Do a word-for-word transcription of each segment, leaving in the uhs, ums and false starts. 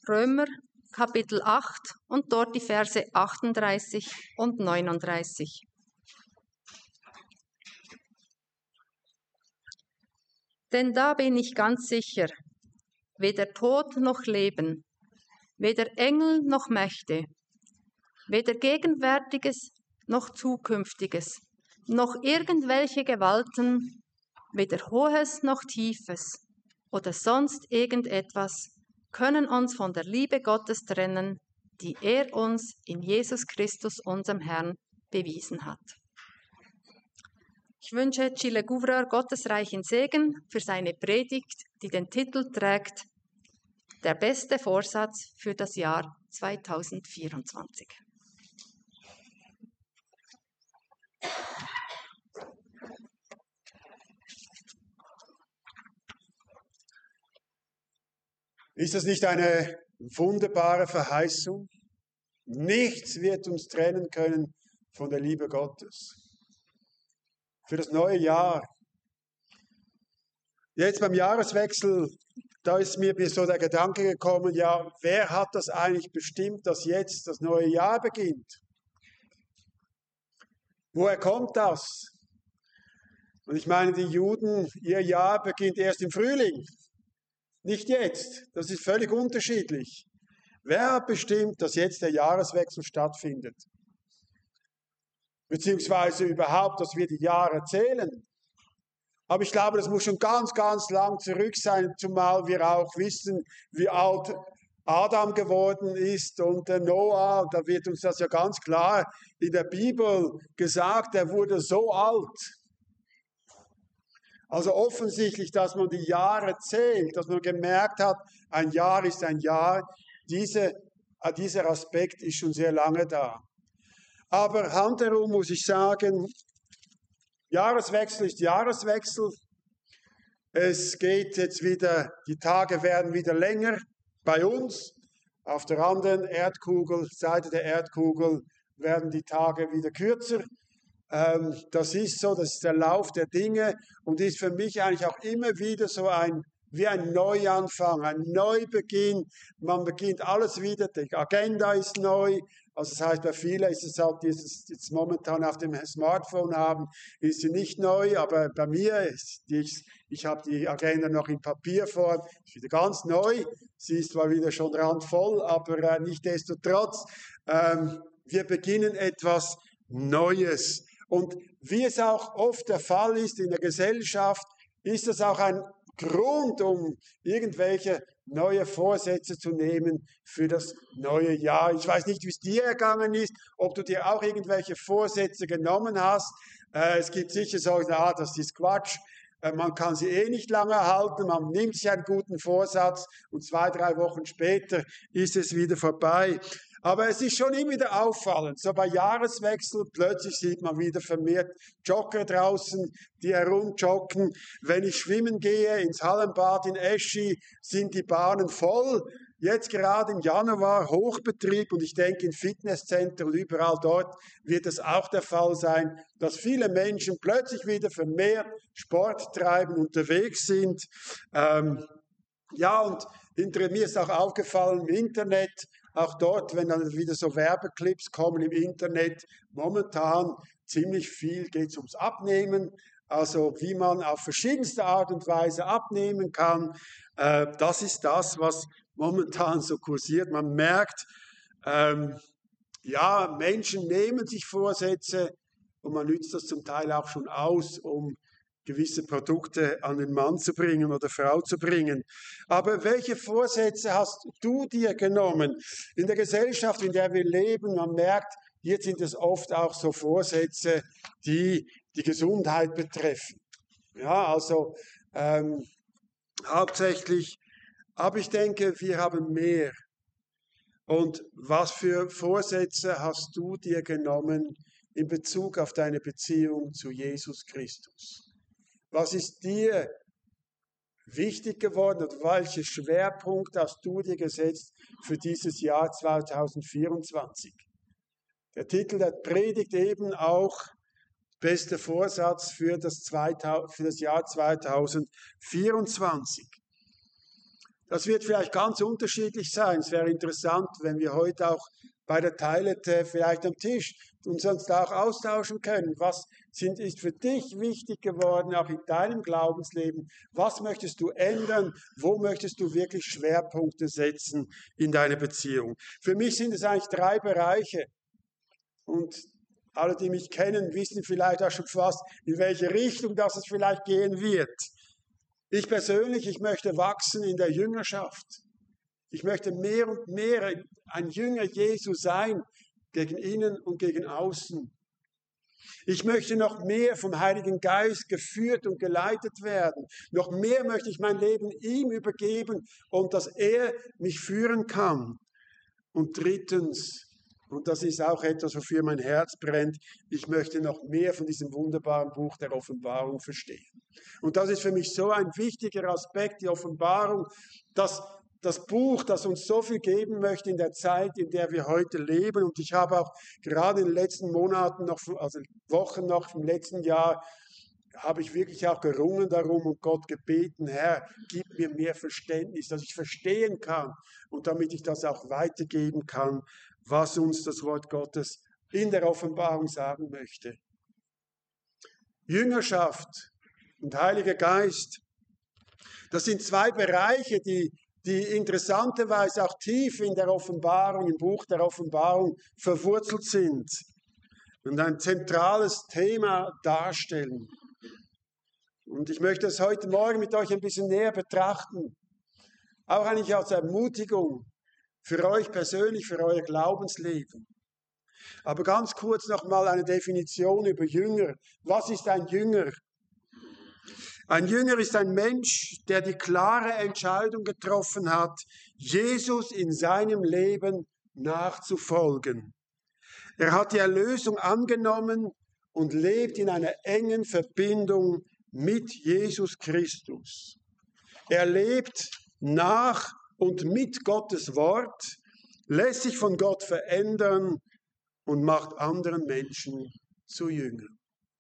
Römer Kapitel acht und dort die Verse achtunddreißig und neununddreißig. Denn da bin ich ganz sicher, weder Tod noch Leben, weder Engel noch Mächte, weder Gegenwärtiges noch Zukünftiges, noch irgendwelche Gewalten, weder Hohes noch Tiefes oder sonst irgendetwas, können uns von der Liebe Gottes trennen, die er uns in Jesus Christus, unserem Herrn, bewiesen hat. Ich wünsche Gilles Gouvreur gottesreichen Segen für seine Predigt, die den Titel trägt, Der beste Vorsatz für das Jahr zweitausendvierundzwanzig. Ist das nicht eine wunderbare Verheißung? Nichts wird uns trennen können von der Liebe Gottes. Für das neue Jahr. Jetzt beim Jahreswechsel, da ist mir so der Gedanke gekommen, ja, wer hat das eigentlich bestimmt, dass jetzt das neue Jahr beginnt? Woher kommt das? Und ich meine, die Juden, ihr Jahr beginnt erst im Frühling. Nicht jetzt. Das ist völlig unterschiedlich. Wer hat bestimmt, dass jetzt der Jahreswechsel stattfindet? Beziehungsweise überhaupt, dass wir die Jahre zählen. Aber ich glaube, das muss schon ganz, ganz lang zurück sein, zumal wir auch wissen, wie alt Adam geworden ist und der Noah. Da wird uns das ja ganz klar in der Bibel gesagt, er wurde so alt. Also offensichtlich, dass man die Jahre zählt, dass man gemerkt hat, ein Jahr ist ein Jahr. Diese, dieser Aspekt ist schon sehr lange da. Aber handherum muss ich sagen, Jahreswechsel ist Jahreswechsel. Es geht jetzt wieder, die Tage werden wieder länger bei uns. Auf der anderen Erdkugel, Seite der Erdkugel werden die Tage wieder kürzer. Das ist so, das ist der Lauf der Dinge und ist für mich eigentlich auch immer wieder so ein, wie ein Neuanfang, ein Neubeginn. Man beginnt alles wieder, die Agenda ist neu. Also das heißt, bei vielen ist es halt, die es jetzt momentan auf dem Smartphone haben, ist sie nicht neu, aber bei mir ist die, ich habe die Agenda noch in Papierform, ist wieder ganz neu. Sie ist zwar wieder schon randvoll, aber äh, nichtsdestotrotz, ähm, wir beginnen etwas Neues. Und wie es auch oft der Fall ist in der Gesellschaft, ist es auch ein Grund, um irgendwelche neue Vorsätze zu nehmen für das neue Jahr. Ich weiß nicht, wie es dir ergangen ist, ob du dir auch irgendwelche Vorsätze genommen hast. Äh, es gibt sicher solche, ah, das ist Quatsch. Äh, man kann sie eh nicht lange halten. Man nimmt sich einen guten Vorsatz und zwei, drei Wochen später ist es wieder vorbei. Aber es ist schon immer wieder auffallend, so bei Jahreswechsel, plötzlich sieht man wieder vermehrt Jogger draußen, die herumjoggen. Wenn ich schwimmen gehe ins Hallenbad in Eschi, sind die Bahnen voll. Jetzt gerade im Januar Hochbetrieb und ich denke in Fitnesszentren und überall dort wird es auch der Fall sein, dass viele Menschen plötzlich wieder vermehrt Sport treiben, unterwegs sind. Ähm, ja, und hinter mir ist auch aufgefallen im Internet, auch dort, wenn dann wieder so Werbeclips kommen im Internet, momentan ziemlich viel geht es ums Abnehmen, also wie man auf verschiedenste Art und Weise abnehmen kann. Äh, das ist das, was momentan so kursiert. Man merkt, ähm, ja, Menschen nehmen sich Vorsätze und man nützt das zum Teil auch schon aus, um gewisse Produkte an den Mann zu bringen oder Frau zu bringen. Aber welche Vorsätze hast du dir genommen? In der Gesellschaft, in der wir leben, man merkt, hier sind es oft auch so Vorsätze, die die Gesundheit betreffen. Ja, also ähm, hauptsächlich, aber ich denke, wir haben mehr. Und was für Vorsätze hast du dir genommen in Bezug auf deine Beziehung zu Jesus Christus? Was ist dir wichtig geworden und welche Schwerpunkte hast du dir gesetzt für dieses Jahr zweitausendvierundzwanzig? Der Titel der Predigt eben auch bester Vorsatz für das, für das Jahr zweitausendvierundzwanzig. Das wird vielleicht ganz unterschiedlich sein. Es wäre interessant, wenn wir heute auch bei der Teilete vielleicht am Tisch uns sonst auch austauschen können. Was sind, ist für dich wichtig geworden, auch in deinem Glaubensleben? Was möchtest du ändern? Wo möchtest du wirklich Schwerpunkte setzen in deine Beziehung? Für mich sind es eigentlich drei Bereiche. Und alle, die mich kennen, wissen vielleicht auch schon fast, in welche Richtung das es vielleicht gehen wird. Ich persönlich, ich möchte wachsen in der Jüngerschaft. Ich möchte mehr und mehr ein Jünger Jesu sein, gegen innen und gegen außen. Ich möchte noch mehr vom Heiligen Geist geführt und geleitet werden. Noch mehr möchte ich mein Leben ihm übergeben und dass er mich führen kann. Und drittens, und das ist auch etwas, wofür mein Herz brennt, ich möchte noch mehr von diesem wunderbaren Buch der Offenbarung verstehen. Und das ist für mich so ein wichtiger Aspekt, die Offenbarung, dass das Buch, das uns so viel geben möchte in der Zeit, in der wir heute leben. Und ich habe auch gerade in den letzten Monaten, noch, also Wochen noch im letzten Jahr, habe ich wirklich auch gerungen darum und Gott gebeten, Herr, gib mir mehr Verständnis, dass ich verstehen kann und damit ich das auch weitergeben kann, was uns das Wort Gottes in der Offenbarung sagen möchte. Jüngerschaft und Heiliger Geist, das sind zwei Bereiche, die die interessanterweise auch tief in der Offenbarung, im Buch der Offenbarung verwurzelt sind und ein zentrales Thema darstellen. Und ich möchte es heute Morgen mit euch ein bisschen näher betrachten, auch eigentlich als Ermutigung für euch persönlich, für euer Glaubensleben. Aber ganz kurz nochmal eine Definition über Jünger. Was ist ein Jünger? Ein Jünger ist ein Mensch, der die klare Entscheidung getroffen hat, Jesus in seinem Leben nachzufolgen. Er hat die Erlösung angenommen und lebt in einer engen Verbindung mit Jesus Christus. Er lebt nach und mit Gottes Wort, lässt sich von Gott verändern und macht anderen Menschen zu Jüngern.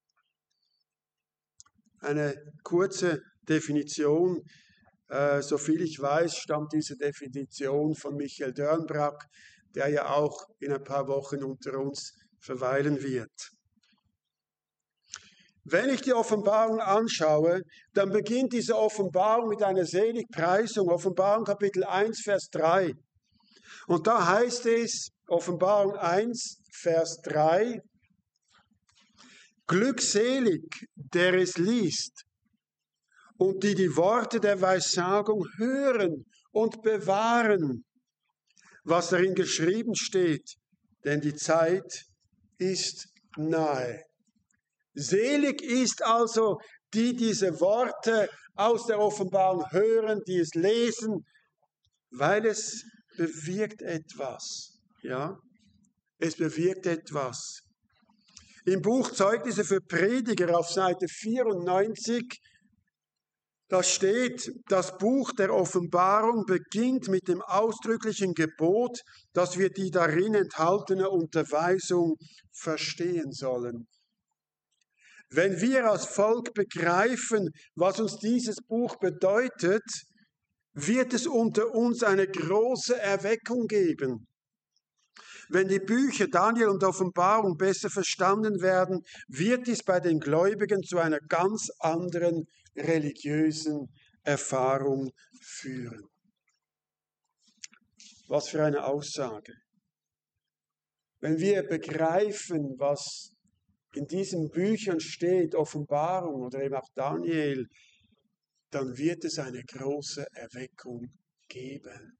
Eine kurze Definition, äh, soviel ich weiß, stammt diese Definition von Michael Dörnbrack, der ja auch in ein paar Wochen unter uns verweilen wird. Wenn ich die Offenbarung anschaue, dann beginnt diese Offenbarung mit einer Seligpreisung, Offenbarung Kapitel eins, Vers drei. Und da heißt es, Offenbarung eins, Vers drei, glückselig, der es liest und die die Worte der Weissagung hören und bewahren, was darin geschrieben steht, denn die Zeit ist nahe. Selig ist also, die diese Worte aus der Offenbarung hören, die es lesen, weil es bewirkt etwas. Ja, es bewirkt etwas. Im Buch Zeugnisse für Prediger auf Seite vierundneunzig, da steht, das Buch der Offenbarung beginnt mit dem ausdrücklichen Gebot, dass wir die darin enthaltene Unterweisung verstehen sollen. Wenn wir als Volk begreifen, was uns dieses Buch bedeutet, wird es unter uns eine große Erweckung geben. Wenn die Bücher Daniel und Offenbarung besser verstanden werden, wird dies bei den Gläubigen zu einer ganz anderen religiösen Erfahrung führen. Was für eine Aussage. Wenn wir begreifen, was in diesen Büchern steht, Offenbarung oder eben auch Daniel, dann wird es eine große Erweckung geben.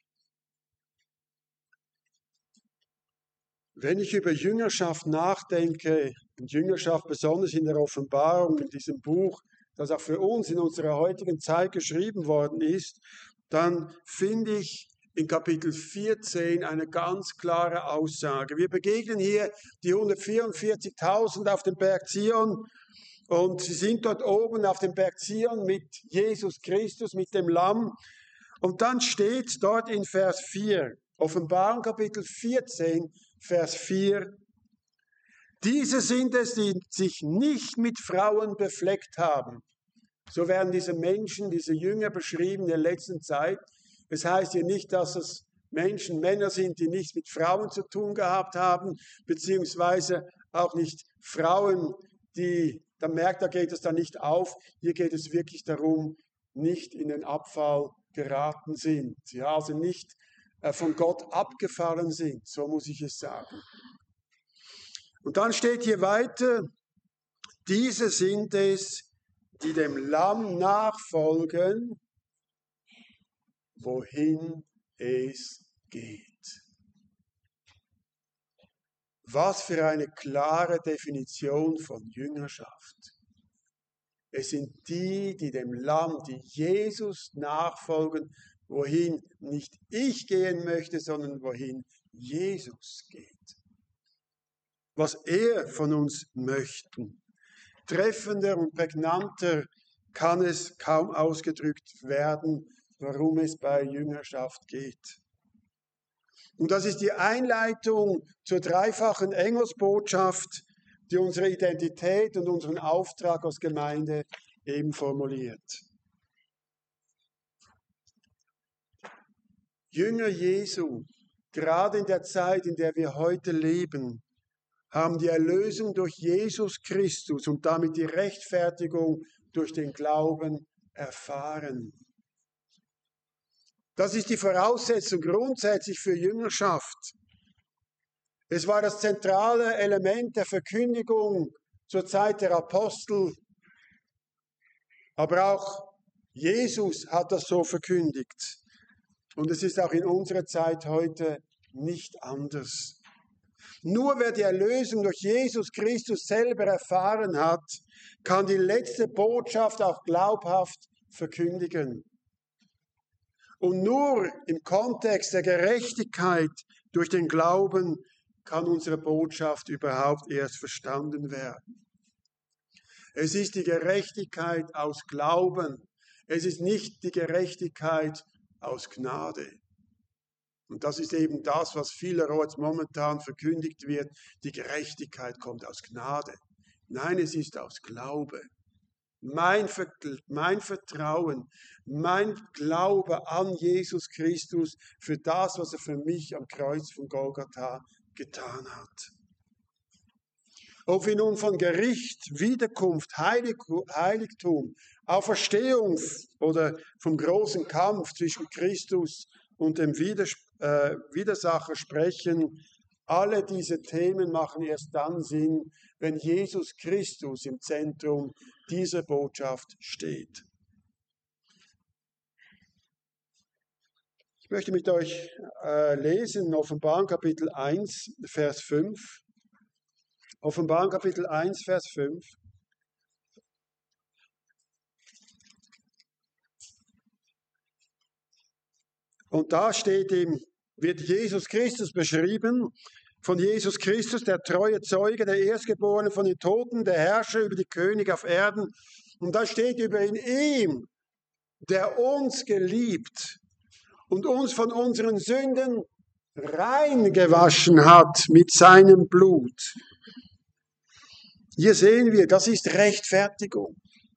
Wenn ich über Jüngerschaft nachdenke, und Jüngerschaft besonders in der Offenbarung, in diesem Buch, das auch für uns in unserer heutigen Zeit geschrieben worden ist, dann finde ich in Kapitel vierzehn eine ganz klare Aussage. Wir begegnen hier die hundertvierundvierzigtausend auf dem Berg Zion und sie sind dort oben auf dem Berg Zion mit Jesus Christus, mit dem Lamm. Und dann steht dort in Vers vier, Offenbarung Kapitel vierzehn, Vers vier, diese sind es, die sich nicht mit Frauen befleckt haben. So werden diese Menschen, diese Jünger beschrieben in der letzten Zeit, Es heißt hier nicht, dass es Menschen, Männer sind, die nichts mit Frauen zu tun gehabt haben, beziehungsweise auch nicht Frauen, die, da merkt, da geht es dann nicht auf. Hier geht es wirklich darum, nicht in den Abfall geraten sind. Ja, also nicht äh, von Gott abgefallen sind, so muss ich es sagen. Und dann steht hier weiter, diese sind es, die dem Lamm nachfolgen, wohin es geht. Was für eine klare Definition von Jüngerschaft. Es sind die, die dem Lamm, die Jesus nachfolgen, wohin nicht ich gehen möchte, sondern wohin Jesus geht. Was er von uns möchte. Treffender und prägnanter kann es kaum ausgedrückt werden, warum es bei Jüngerschaft geht. Und das ist die Einleitung zur dreifachen Engelsbotschaft, die unsere Identität und unseren Auftrag als Gemeinde eben formuliert. Jünger Jesu, gerade in der Zeit, in der wir heute leben, haben die Erlösung durch Jesus Christus und damit die Rechtfertigung durch den Glauben erfahren. Das ist die Voraussetzung grundsätzlich für Jüngerschaft. Es war das zentrale Element der Verkündigung zur Zeit der Apostel, aber auch Jesus hat das so verkündigt. Und es ist auch in unserer Zeit heute nicht anders. Nur wer die Erlösung durch Jesus Christus selber erfahren hat, kann die letzte Botschaft auch glaubhaft verkündigen. Und nur im Kontext der Gerechtigkeit durch den Glauben kann unsere Botschaft überhaupt erst verstanden werden. Es ist die Gerechtigkeit aus Glauben. Es ist nicht die Gerechtigkeit aus Gnade. Und das ist eben das, was vielerorts momentan verkündigt wird. Die Gerechtigkeit kommt aus Gnade. Nein, es ist aus Glaube. Mein, mein Vertrauen, mein Glaube an Jesus Christus für das, was er für mich am Kreuz von Golgatha getan hat. Ob wir nun von Gericht, Wiederkunft, Heilig, Heiligtum, Auferstehung oder vom großen Kampf zwischen Christus und dem Widers, äh, Widersacher sprechen, alle diese Themen machen erst dann Sinn, wenn Jesus Christus im Zentrum dieser Botschaft steht. Ich möchte mit euch äh, lesen, Offenbarung Kapitel eins, Vers fünf. Offenbarung Kapitel eins, Vers fünf. Und da steht ihm, wird Jesus Christus beschrieben, von Jesus Christus, der treue Zeuge, der Erstgeborene von den Toten, der Herrscher über die Könige auf Erden. Und da steht über ihn, ihm, der uns geliebt und uns von unseren Sünden rein gewaschen hat mit seinem Blut. Hier sehen wir, das ist Rechtfertigung.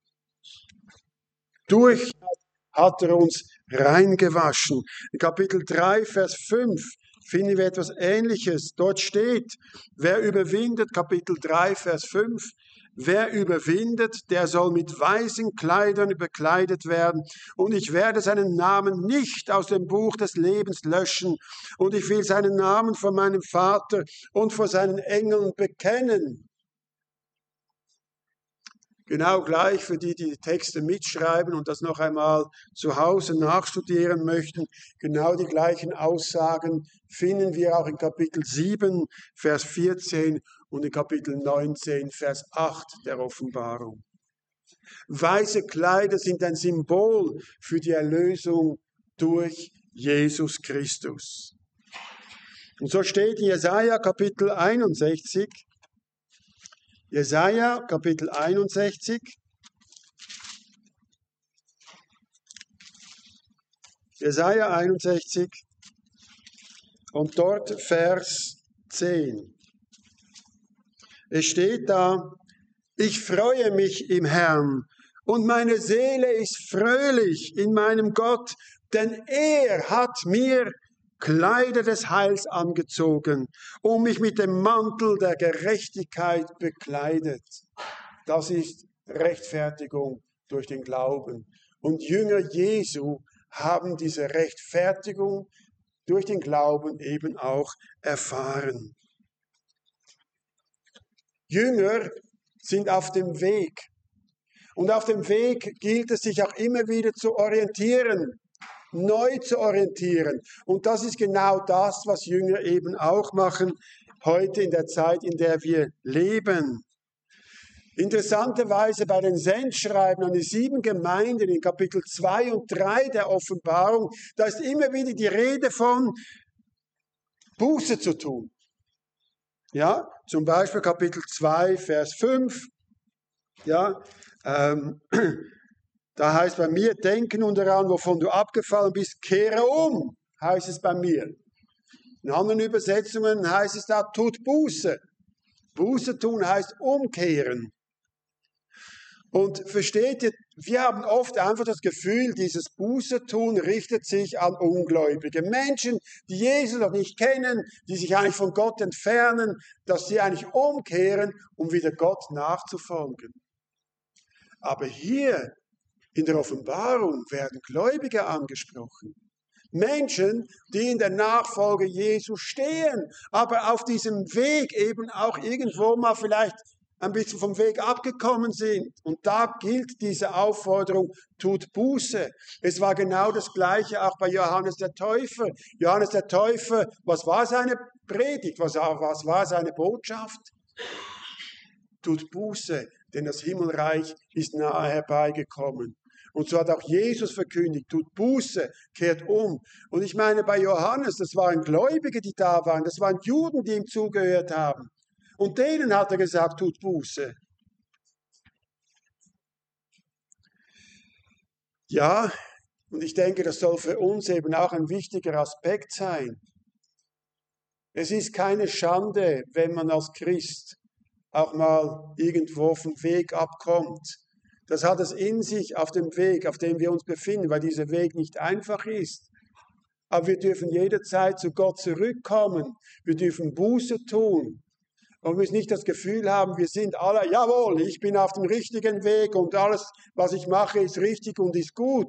Durch hat er uns reingewaschen. In Kapitel drei, Vers fünf finden wir etwas Ähnliches. Dort steht, wer überwindet, Kapitel drei, Vers fünf, wer überwindet, der soll mit weißen Kleidern bekleidet werden. Und ich werde seinen Namen nicht aus dem Buch des Lebens löschen. Und ich will seinen Namen vor meinem Vater und vor seinen Engeln bekennen. Genau gleich für die, die die Texte mitschreiben und das noch einmal zu Hause nachstudieren möchten. Genau die gleichen Aussagen finden wir auch in Kapitel sieben, Vers vierzehn und in Kapitel neunzehn, Vers acht der Offenbarung. Weiße Kleider sind ein Symbol für die Erlösung durch Jesus Christus. Und so steht in Jesaja Kapitel einundsechzig, Jesaja Kapitel einundsechzig, Jesaja einundsechzig und dort Vers zehn. Es steht da, ich freue mich im Herrn und meine Seele ist fröhlich in meinem Gott, denn er hat mir Kleider des Heils angezogen und mich mit dem Mantel der Gerechtigkeit bekleidet. Das ist Rechtfertigung durch den Glauben. Und Jünger Jesu haben diese Rechtfertigung durch den Glauben eben auch erfahren. Jünger sind auf dem Weg. Und auf dem Weg gilt es, sich auch immer wieder zu orientieren, neu zu orientieren. Und das ist genau das, was Jünger eben auch machen, heute in der Zeit, in der wir leben. Interessanterweise bei den Sendschreiben an die sieben Gemeinden in Kapitel zwei und drei der Offenbarung, da ist immer wieder die Rede von Buße zu tun. Ja, zum Beispiel Kapitel zwei, Vers fünf. Ja, ähm, da heißt bei mir, denke nun daran, wovon du abgefallen bist, kehre um, heißt es bei mir. In anderen Übersetzungen heißt es da, tut Buße. Buße tun heißt umkehren. Und versteht ihr, wir haben oft einfach das Gefühl, dieses Buße-Tun richtet sich an Ungläubige. Menschen, die Jesus noch nicht kennen, die sich eigentlich von Gott entfernen, dass sie eigentlich umkehren, um wieder Gott nachzufolgen. Aber hier in der Offenbarung werden Gläubige angesprochen. Menschen, die in der Nachfolge Jesu stehen, aber auf diesem Weg eben auch irgendwo mal vielleicht ein bisschen vom Weg abgekommen sind. Und da gilt diese Aufforderung, tut Buße. Es war genau das Gleiche auch bei Johannes der Täufer. Johannes der Täufer, was war seine Predigt? Was, was war seine Botschaft? Tut Buße, denn das Himmelreich ist nahe herbeigekommen. Und so hat auch Jesus verkündigt, tut Buße, kehrt um. Und ich meine, bei Johannes, das waren Gläubige, die da waren, das waren Juden, die ihm zugehört haben. Und denen hat er gesagt, tut Buße. Ja, und ich denke, das soll für uns eben auch ein wichtiger Aspekt sein. Es ist keine Schande, wenn man als Christ auch mal irgendwo vom Weg abkommt. Das hat es in sich auf dem Weg, auf dem wir uns befinden, weil dieser Weg nicht einfach ist. Aber wir dürfen jederzeit zu Gott zurückkommen. Wir dürfen Buße tun. Und wir müssen nicht das Gefühl haben, wir sind alle, jawohl, ich bin auf dem richtigen Weg und alles, was ich mache, ist richtig und ist gut.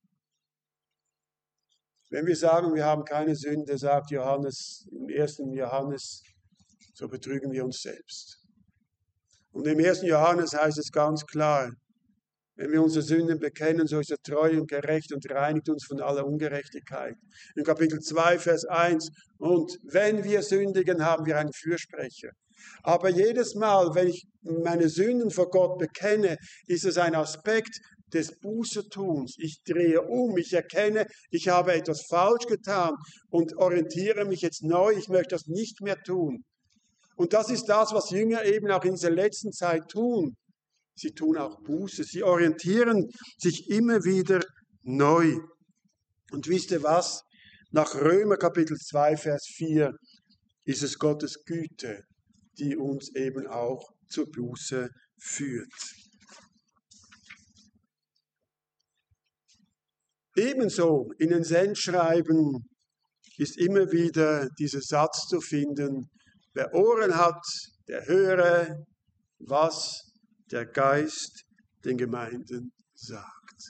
Wenn wir sagen, wir haben keine Sünde, sagt Johannes, im ersten Johannes, so betrügen wir uns selbst. Und im ersten Johannes heißt es ganz klar, wenn wir unsere Sünden bekennen, so ist er treu und gerecht und reinigt uns von aller Ungerechtigkeit. In Kapitel zwei, Vers eins, und wenn wir sündigen, haben wir einen Fürsprecher. Aber jedes Mal, wenn ich meine Sünden vor Gott bekenne, ist es ein Aspekt des Bußetuns. Ich drehe um, ich erkenne, ich habe etwas falsch getan und orientiere mich jetzt neu, ich möchte das nicht mehr tun. Und das ist das, was Jünger eben auch in dieser letzten Zeit tun. Sie tun auch Buße, sie orientieren sich immer wieder neu. Und wisst ihr was? Nach Römer Kapitel zwei, Vers vier ist es Gottes Güte, die uns eben auch zur Buße führt. Ebenso in den Sendschreiben ist immer wieder dieser Satz zu finden, wer Ohren hat, der höre, was der Geist den Gemeinden sagt.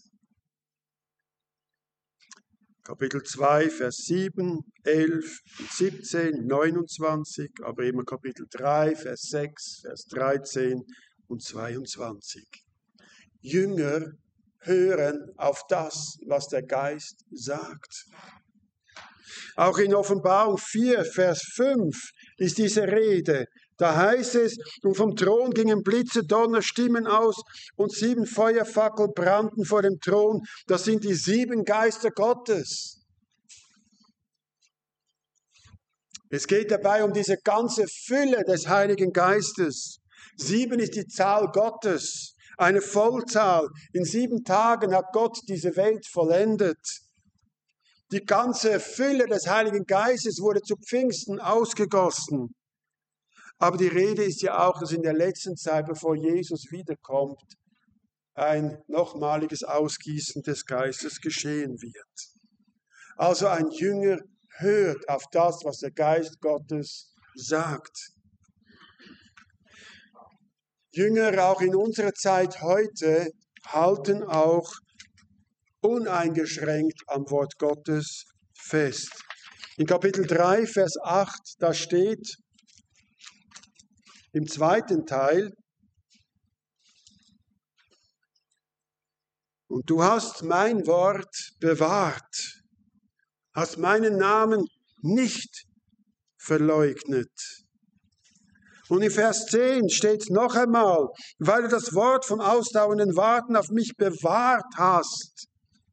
Kapitel zwei, Vers sieben, elf, siebzehn, neunundzwanzig, aber immer Kapitel drei, Vers sechs, Vers dreizehn und zweiundzwanzig. Jünger hören auf das, was der Geist sagt. Auch in Offenbarung vier, Vers fünf ist diese Rede. Da heißt es, und vom Thron gingen Blitze, Donner, Stimmen aus und sieben Feuerfackeln brannten vor dem Thron. Das sind die sieben Geister Gottes. Es geht dabei um diese ganze Fülle des Heiligen Geistes. Sieben ist die Zahl Gottes, eine Vollzahl. In sieben Tagen hat Gott diese Welt vollendet. Die ganze Fülle des Heiligen Geistes wurde zu Pfingsten ausgegossen. Aber die Rede ist ja auch, dass in der letzten Zeit, bevor Jesus wiederkommt, ein nochmaliges Ausgießen des Geistes geschehen wird. Also ein Jünger hört auf das, was der Geist Gottes sagt. Jünger auch in unserer Zeit heute halten auch uneingeschränkt am Wort Gottes fest. In Kapitel drei, Vers acht, da steht im zweiten Teil: Und du hast mein Wort bewahrt, hast meinen Namen nicht verleugnet. Und in Vers zehn steht noch einmal: Weil du das Wort vom ausdauernden Warten auf mich bewahrt hast.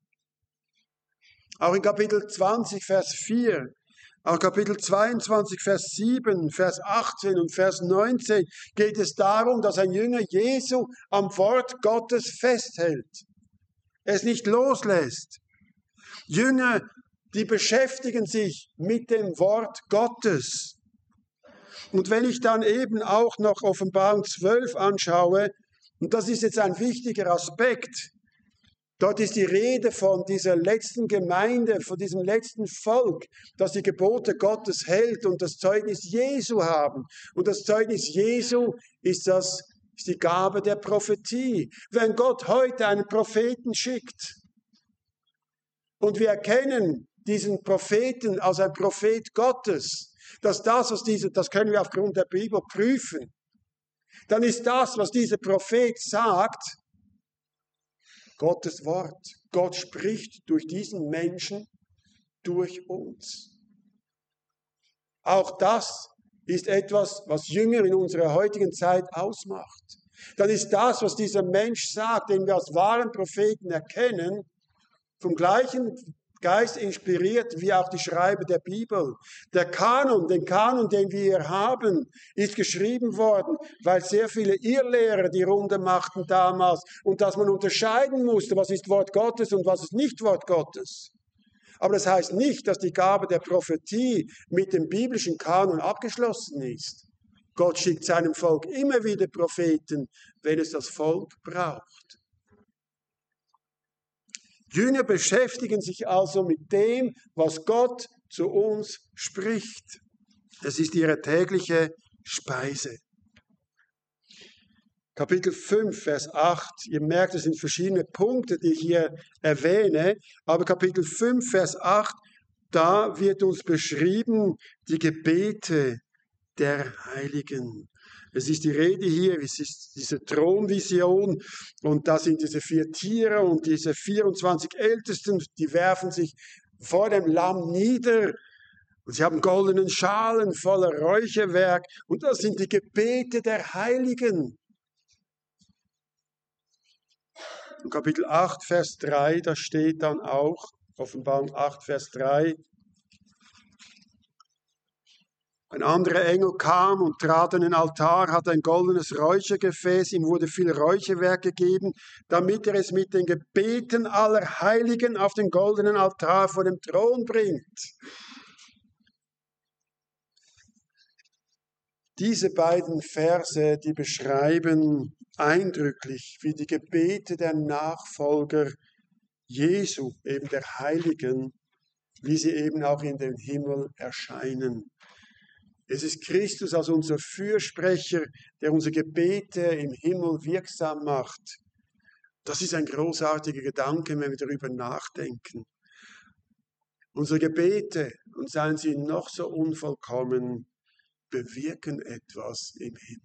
Auch in Kapitel zwanzig, Vers vier, auch Kapitel zweiundzwanzig, Vers sieben, Vers achtzehn und Vers neunzehn geht es darum, dass ein Jünger Jesu am Wort Gottes festhält, es nicht loslässt. Jünger, die beschäftigen sich mit dem Wort Gottes. Und wenn ich dann eben auch noch Offenbarung zwölf anschaue, und das ist jetzt ein wichtiger Aspekt, dort ist die Rede von dieser letzten Gemeinde, von diesem letzten Volk, das die Gebote Gottes hält und das Zeugnis Jesu haben. Und das Zeugnis Jesu ist, das, ist die Gabe der Prophetie. Wenn Gott heute einen Propheten schickt und wir erkennen diesen Propheten als ein Prophet Gottes, dass das, was diese, das können wir aufgrund der Bibel prüfen, dann ist das, was dieser Prophet sagt, Gottes Wort. Gott spricht durch diesen Menschen, durch uns. Auch das ist etwas, was Jünger in unserer heutigen Zeit ausmacht. Dann ist das, was dieser Mensch sagt, den wir als wahren Propheten erkennen, vom gleichen Geist inspiriert wie auch die Schreiber der Bibel. Der Kanon, den Kanon, den wir hier haben, ist geschrieben worden, weil sehr viele Irrlehrer die Runde machten damals und dass man unterscheiden musste, was ist Wort Gottes und was ist nicht Wort Gottes. Aber das heißt nicht, dass die Gabe der Prophetie mit dem biblischen Kanon abgeschlossen ist. Gott schickt seinem Volk immer wieder Propheten, wenn es das Volk braucht. Jünger beschäftigen sich also mit dem, was Gott zu uns spricht. Es ist ihre tägliche Speise. Kapitel fünf, Vers acht. Ihr merkt, es sind verschiedene Punkte, die ich hier erwähne. Aber Kapitel fünf, Vers acht, da wird uns beschrieben die Gebete der Heiligen. Es ist die Rede hier, es ist diese Thronvision und da sind diese vier Tiere und diese vierundzwanzig Ältesten, die werfen sich vor dem Lamm nieder und sie haben goldenen Schalen voller Räucherwerk und das sind die Gebete der Heiligen. In Kapitel acht, Vers drei, da steht dann auch, Offenbarung acht, Vers drei, ein anderer Engel kam und trat an den Altar, hatte ein goldenes Räuchergefäß, ihm wurde viel Räucherwerk gegeben, damit er es mit den Gebeten aller Heiligen auf den goldenen Altar vor dem Thron bringt. Diese beiden Verse, die beschreiben eindrücklich, wie die Gebete der Nachfolger Jesu, eben der Heiligen, wie sie eben auch in den Himmel erscheinen. Es ist Christus als unser Fürsprecher, der unsere Gebete im Himmel wirksam macht. Das ist ein großartiger Gedanke, wenn wir darüber nachdenken. Unsere Gebete, und seien sie noch so unvollkommen, bewirken etwas im Himmel.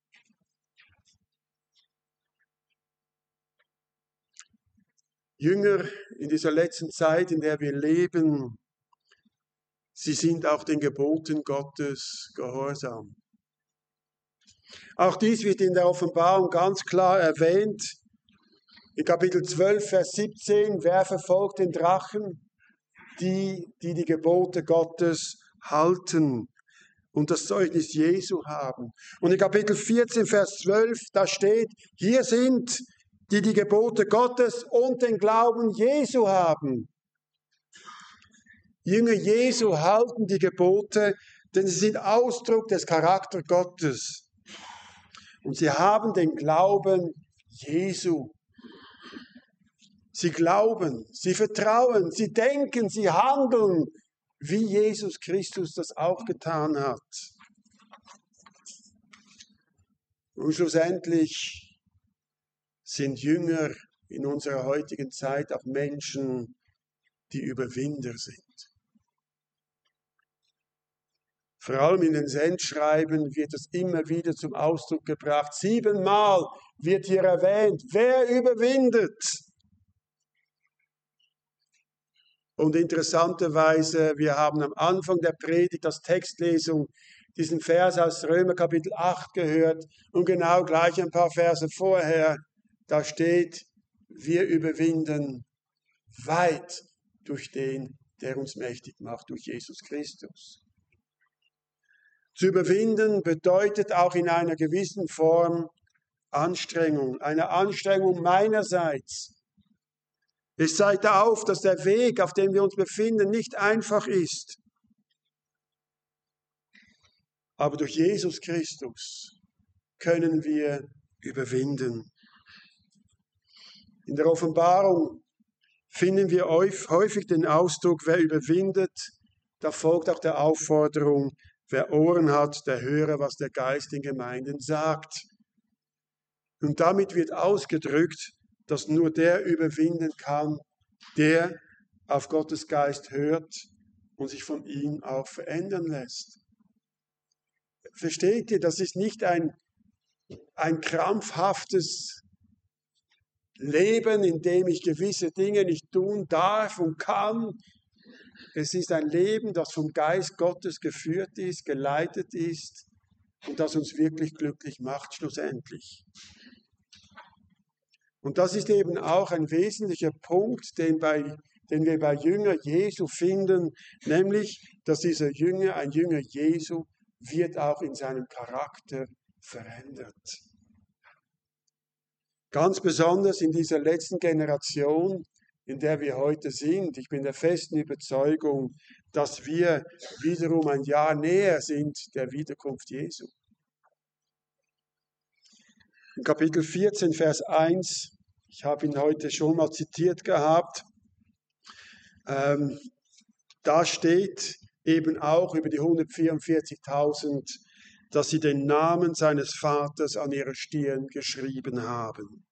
Jünger in dieser letzten Zeit, in der wir leben, sie sind auch den Geboten Gottes gehorsam. Auch dies wird in der Offenbarung ganz klar erwähnt. In Kapitel zwölf, Vers siebzehn, wer verfolgt den Drachen? Die, die die Gebote Gottes halten und das Zeugnis Jesu haben. Und in Kapitel vierzehn, Vers zwölf, da steht, hier sind, die die Gebote Gottes und den Glauben Jesu haben. Jünger Jesu halten die Gebote, denn sie sind Ausdruck des Charakters Gottes. Und sie haben den Glauben Jesu. Sie glauben, sie vertrauen, sie denken, sie handeln, wie Jesus Christus das auch getan hat. Und schlussendlich sind Jünger in unserer heutigen Zeit auch Menschen, die Überwinder sind. Vor allem in den Sendschreiben wird es immer wieder zum Ausdruck gebracht. Siebenmal wird hier erwähnt, wer überwindet. Und interessanterweise, wir haben am Anfang der Predigt, als Textlesung, diesen Vers aus Römer Kapitel acht gehört und genau gleich ein paar Verse vorher, da steht, wir überwinden weit durch den, der uns mächtig macht, durch Jesus Christus. Zu überwinden bedeutet auch in einer gewissen Form Anstrengung, eine Anstrengung meinerseits. Es zeigt auf, dass der Weg, auf dem wir uns befinden, nicht einfach ist. Aber durch Jesus Christus können wir überwinden. In der Offenbarung finden wir häufig den Ausdruck, wer überwindet. Da folgt auch der Aufforderung, wer Ohren hat, der höre, was der Geist den Gemeinden sagt. Und damit wird ausgedrückt, dass nur der überwinden kann, der auf Gottes Geist hört und sich von ihm auch verändern lässt. Versteht ihr, das ist nicht ein, ein krampfhaftes Leben, in dem ich gewisse Dinge nicht tun darf und kann. Es ist ein Leben, das vom Geist Gottes geführt ist, geleitet ist und das uns wirklich glücklich macht schlussendlich. Und das ist eben auch ein wesentlicher Punkt, den, bei, den wir bei Jünger Jesu finden, nämlich, dass dieser Jünger, ein Jünger Jesu, wird auch in seinem Charakter verändert. Ganz besonders in dieser letzten Generation, in der wir heute sind. Ich bin der festen Überzeugung, dass wir wiederum ein Jahr näher sind der Wiederkunft Jesu. In Kapitel vierzehn, Vers eins, ich habe ihn heute schon mal zitiert gehabt, ähm, da steht eben auch über die hundertvierundvierzigtausend, dass sie den Namen seines Vaters an ihre Stirn geschrieben haben.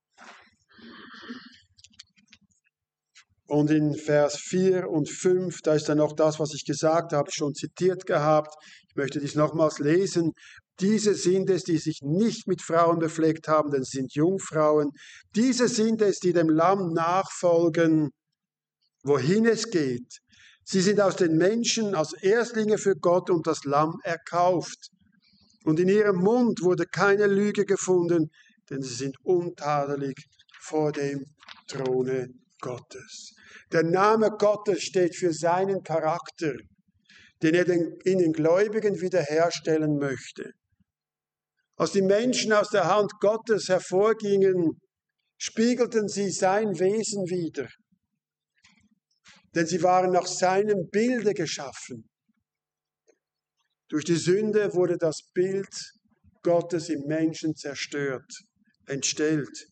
Und in Vers vier und fünf, da ist dann noch das, was ich gesagt habe, schon zitiert gehabt. Ich möchte dies nochmals lesen. Diese sind es, die sich nicht mit Frauen befleckt haben, denn sie sind Jungfrauen. Diese sind es, die dem Lamm nachfolgen, wohin es geht. Sie sind aus den Menschen als Erstlinge für Gott und das Lamm erkauft. Und in ihrem Mund wurde keine Lüge gefunden, denn sie sind untadelig vor dem Throne Gottes. Der Name Gottes steht für seinen Charakter, den er in den Gläubigen wiederherstellen möchte. Als die Menschen aus der Hand Gottes hervorgingen, spiegelten sie sein Wesen wider. Denn sie waren nach seinem Bilde geschaffen. Durch die Sünde wurde das Bild Gottes im Menschen zerstört, entstellt.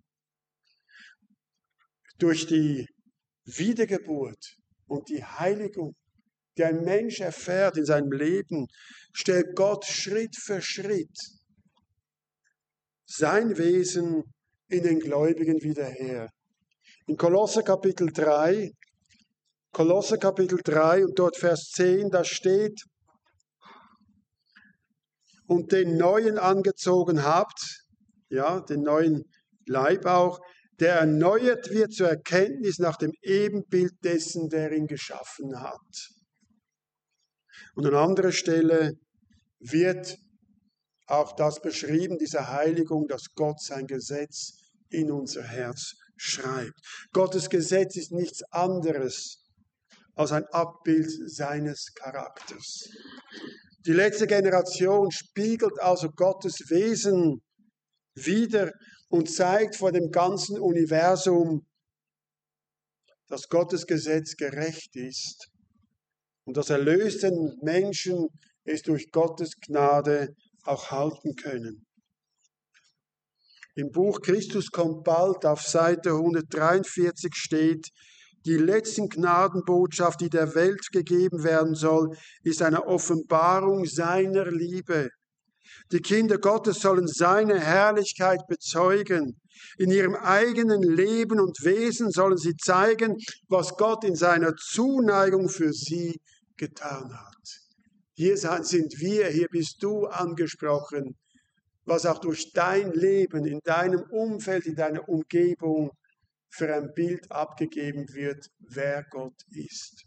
Durch die Wiedergeburt und die Heiligung, die ein Mensch erfährt in seinem Leben, stellt Gott Schritt für Schritt sein Wesen in den Gläubigen wieder her. In Kolosser Kapitel drei, Kolosser Kapitel drei und dort Vers zehn, da steht, und den Neuen angezogen habt, ja, den neuen Leib auch, der erneuert wird zur Erkenntnis nach dem Ebenbild dessen, der ihn geschaffen hat. Und an anderer Stelle wird auch das beschrieben, diese Heiligung, dass Gott sein Gesetz in unser Herz schreibt. Gottes Gesetz ist nichts anderes als ein Abbild seines Charakters. Die letzte Generation spiegelt also Gottes Wesen wider und zeigt vor dem ganzen Universum, dass Gottes Gesetz gerecht ist und dass erlösten Menschen es durch Gottes Gnade auch halten können. Im Buch Christus kommt bald auf Seite hundertdreiundvierzig steht, die letzten Gnadenbotschaft, die der Welt gegeben werden soll, ist eine Offenbarung seiner Liebe. Die Kinder Gottes sollen seine Herrlichkeit bezeugen. In ihrem eigenen Leben und Wesen sollen sie zeigen, was Gott in seiner Zuneigung für sie getan hat. Hier sind wir, hier bist du angesprochen, was auch durch dein Leben, in deinem Umfeld, in deiner Umgebung für ein Bild abgegeben wird, wer Gott ist.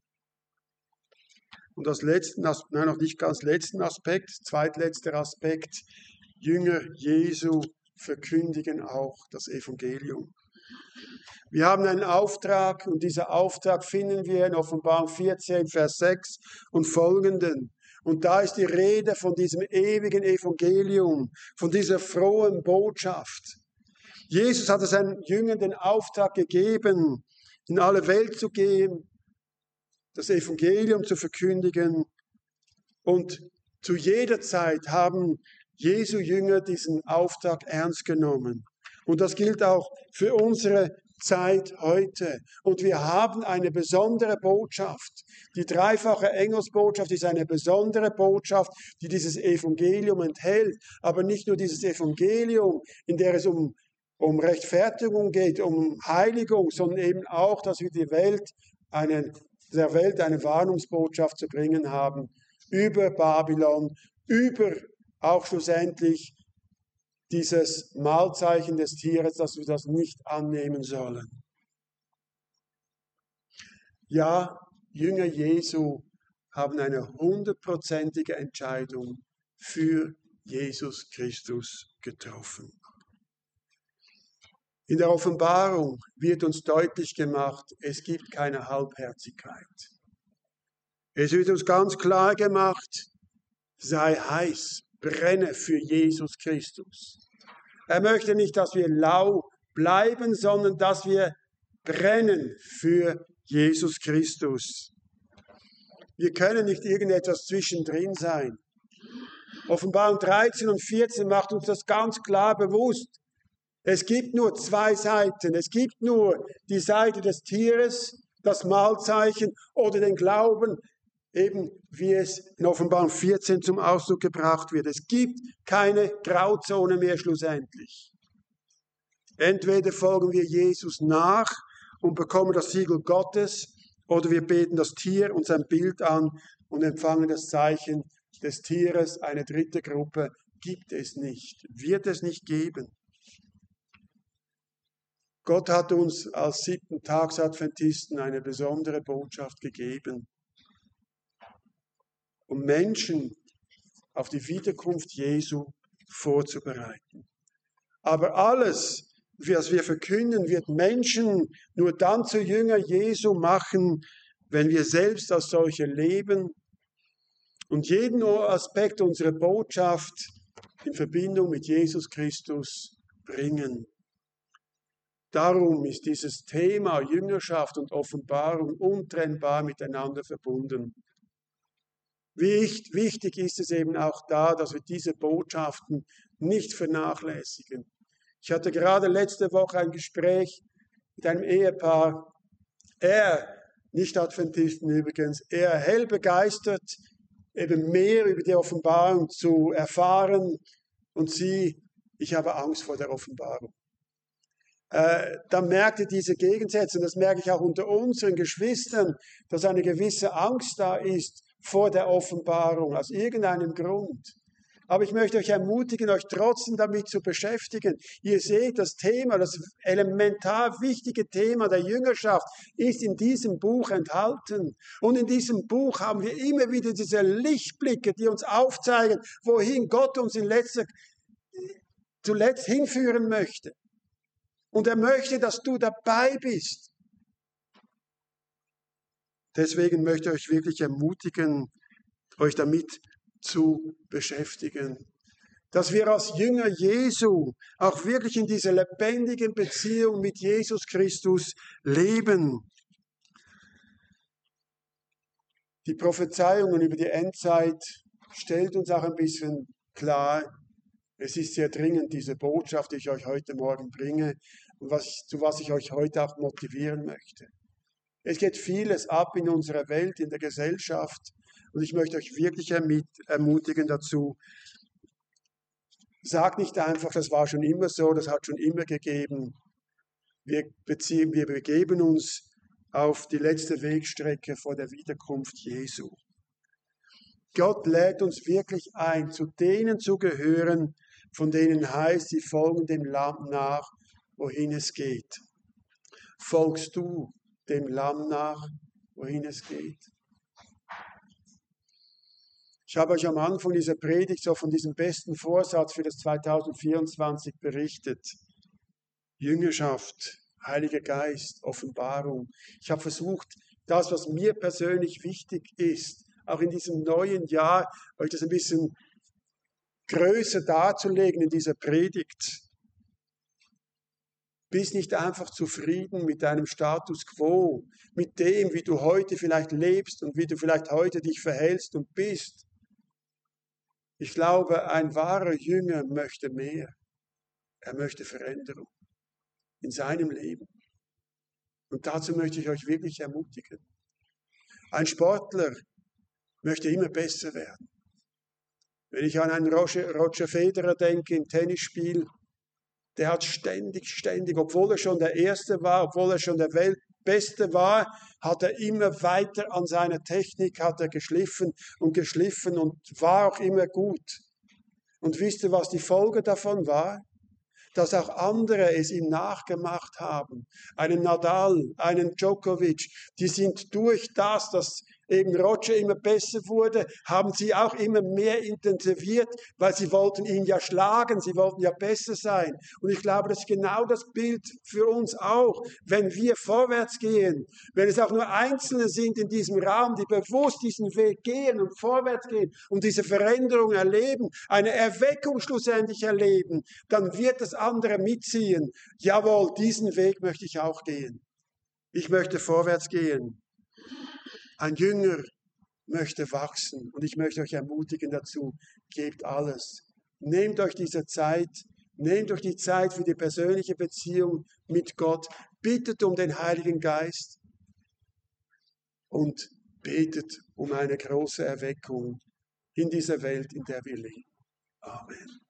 Und das letzten, nein, noch nicht ganz letzten Aspekt, zweitletzter Aspekt, Jünger Jesu verkündigen auch das Evangelium. Wir haben einen Auftrag und dieser Auftrag finden wir in Offenbarung vierzehn, Vers sechs und folgenden. Und da ist die Rede von diesem ewigen Evangelium, von dieser frohen Botschaft. Jesus hat seinen Jüngern den Auftrag gegeben, in alle Welt zu gehen, das Evangelium zu verkündigen. Und zu jeder Zeit haben Jesu Jünger diesen Auftrag ernst genommen. Und das gilt auch für unsere Zeit heute. Und wir haben eine besondere Botschaft. Die dreifache Engelsbotschaft ist eine besondere Botschaft, die dieses Evangelium enthält. Aber nicht nur dieses Evangelium, in der es um, um Rechtfertigung geht, um Heiligung, sondern eben auch, dass wir die Welt einen, der Welt eine Warnungsbotschaft zu bringen haben über Babylon, über auch schlussendlich dieses Mahlzeichen des Tieres, dass wir das nicht annehmen sollen. Ja, Jünger Jesu haben eine hundertprozentige Entscheidung für Jesus Christus getroffen. In der Offenbarung wird uns deutlich gemacht, es gibt keine Halbherzigkeit. Es wird uns ganz klar gemacht, sei heiß, brenne für Jesus Christus. Er möchte nicht, dass wir lau bleiben, sondern dass wir brennen für Jesus Christus. Wir können nicht irgendetwas zwischendrin sein. Offenbarung dreizehn und vierzehn macht uns das ganz klar bewusst. Es gibt nur zwei Seiten. Es gibt nur die Seite des Tieres, das Mahlzeichen oder den Glauben, eben wie es in Offenbarung vierzehn zum Ausdruck gebracht wird. Es gibt keine Grauzone mehr schlussendlich. Entweder folgen wir Jesus nach und bekommen das Siegel Gottes, oder wir beten das Tier und sein Bild an und empfangen das Zeichen des Tieres. Eine dritte Gruppe gibt es nicht, wird es nicht geben. Gott hat uns als Siebten-Tags-Adventisten eine besondere Botschaft gegeben, um Menschen auf die Wiederkunft Jesu vorzubereiten. Aber alles, was wir verkünden, wird Menschen nur dann zu Jünger Jesu machen, wenn wir selbst als solche leben und jeden Aspekt unserer Botschaft in Verbindung mit Jesus Christus bringen. Darum ist dieses Thema Jüngerschaft und Offenbarung untrennbar miteinander verbunden. Wichtig ist es eben auch da, dass wir diese Botschaften nicht vernachlässigen. Ich hatte gerade letzte Woche ein Gespräch mit einem Ehepaar, er, Nicht-Adventisten übrigens, er hell begeistert, eben mehr über die Offenbarung zu erfahren und sie, ich habe Angst vor der Offenbarung. Äh, da merkte diese Gegensätze, und das merke ich auch unter unseren Geschwistern, dass eine gewisse Angst da ist vor der Offenbarung, aus irgendeinem Grund. Aber ich möchte euch ermutigen, euch trotzdem damit zu beschäftigen. Ihr seht, das Thema, das elementar wichtige Thema der Jüngerschaft ist in diesem Buch enthalten. Und in diesem Buch haben wir immer wieder diese Lichtblicke, die uns aufzeigen, wohin Gott uns in letzter, zuletzt hinführen möchte. Und er möchte, dass du dabei bist. Deswegen möchte ich euch wirklich ermutigen, euch damit zu beschäftigen. Dass wir als Jünger Jesu auch wirklich in dieser lebendigen Beziehung mit Jesus Christus leben. Die Prophezeiungen über die Endzeit stellt uns auch ein bisschen klar, Es ist sehr dringend, diese Botschaft, die ich euch heute Morgen bringe und was, zu was ich euch heute auch motivieren möchte. Es geht vieles ab in unserer Welt, in der Gesellschaft und ich möchte euch wirklich ermutigen dazu. Sagt nicht einfach, das war schon immer so, das hat schon immer gegeben. Wir, beziehen, wir begeben uns auf die letzte Wegstrecke vor der Wiederkunft Jesu. Gott lädt uns wirklich ein, zu denen zu gehören, von denen heißt, sie folgen dem Lamm nach, wohin es geht. Folgst du dem Lamm nach, wohin es geht? Ich habe euch am Anfang dieser Predigt so von diesem besten Vorsatz für das zweitausendvierundzwanzig berichtet. Jüngerschaft, Heiliger Geist, Offenbarung. Ich habe versucht, das, was mir persönlich wichtig ist, auch in diesem neuen Jahr, euch das ein bisschen größer darzulegen in dieser Predigt. Bist nicht einfach zufrieden mit deinem Status quo, mit dem, wie du heute vielleicht lebst und wie du vielleicht heute dich verhältst und bist. Ich glaube, ein wahrer Jünger möchte mehr. Er möchte Veränderung in seinem Leben. Und dazu möchte ich euch wirklich ermutigen. Ein Sportler möchte immer besser werden. Wenn ich an einen Roger, Roger Federer denke im Tennisspiel, der hat ständig, ständig, obwohl er schon der Erste war, obwohl er schon der Weltbeste war, hat er immer weiter an seiner Technik, hat er geschliffen und geschliffen und war auch immer gut. Und wisst ihr, was die Folge davon war? Dass auch andere es ihm nachgemacht haben. Einen Nadal, einen Djokovic, die sind durch das, dass eben Roger immer besser wurde, haben sie auch immer mehr intensiviert, weil sie wollten ihn ja schlagen, sie wollten ja besser sein. Und ich glaube, das ist genau das Bild für uns auch, wenn wir vorwärts gehen, wenn es auch nur Einzelne sind in diesem Raum, die bewusst diesen Weg gehen und vorwärts gehen und diese Veränderung erleben, eine Erweckung schlussendlich erleben, dann wird das andere mitziehen. Jawohl, diesen Weg möchte ich auch gehen. Ich möchte vorwärts gehen. Ein Jünger möchte wachsen und ich möchte euch ermutigen dazu, gebt alles. Nehmt euch diese Zeit, nehmt euch die Zeit für die persönliche Beziehung mit Gott, bittet um den Heiligen Geist und betet um eine große Erweckung in dieser Welt, in der wir leben. Amen.